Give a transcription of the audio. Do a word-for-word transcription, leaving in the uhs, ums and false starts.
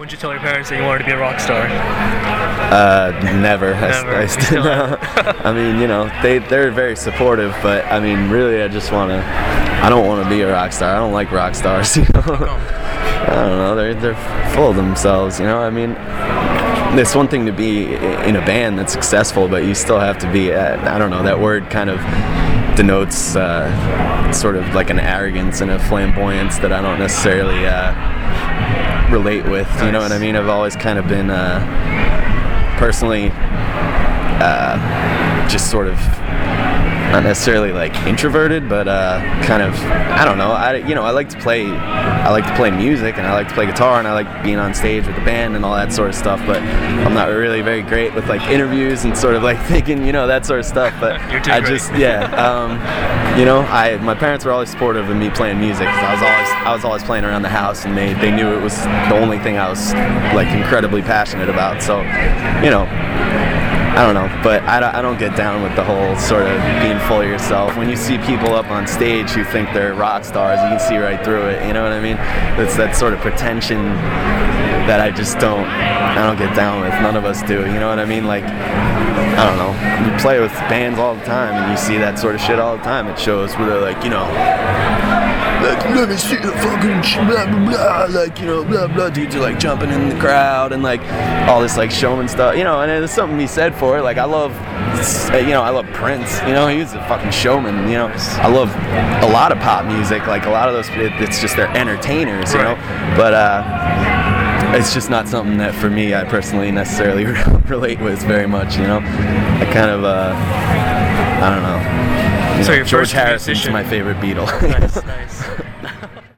When did you tell your parents that you wanted to be a rock star? Uh, never. Never. I, I, still, no. I mean, you know, they they're very supportive, but I mean, really, I just want to. I don't want to be a rock star. I don't like rock stars. You know. I don't know. They're they're full of themselves. You know. I mean, it's one thing to be in a band that's successful, but you still have to be. Uh, I don't know. That word kind of denotes uh, sort of like an arrogance and a flamboyance that I don't necessarily uh, relate with. You know what I mean? I've always kind of been uh, personally uh, just sort of not necessarily like introverted, but uh, kind of I don't know. I you know I like to play I like to play music and I like to play guitar and I like being on stage with the band and all that sort of stuff. But I'm not really very great with like interviews and sort of like thinking you know that sort of stuff. But I great. just yeah um, you know I my parents were always supportive of me playing music because I was always I was always playing around the house and they they knew it was the only thing I was like incredibly passionate about. So you know. I don't know, but I don't, I don't get down with the whole sort of being full of yourself. When you see people up on stage who think they're rock stars, you can see right through it, you know what I mean? It's that sort of pretension that I just don't, I don't get down with. None of us do, you know what I mean? Like, I don't know, you play with bands all the time and you see that sort of shit all the time at shows where they're like, you know, like, let me see the fucking blah, blah, blah, like, you know, blah, blah, dudes are like jumping in the crowd and like all this like showman stuff, you know, and there's something to be said for it. Like, I love, you know, I love Prince, you know, he was a fucking showman, you know. I love a lot of pop music, like a lot of those, it, it's just they're entertainers, you know, but uh, it's just not something that for me, I personally necessarily relate with very much, you know. I kind of, uh, I don't know. So your George first Harrison's musician. my favorite Beatle. Nice, nice.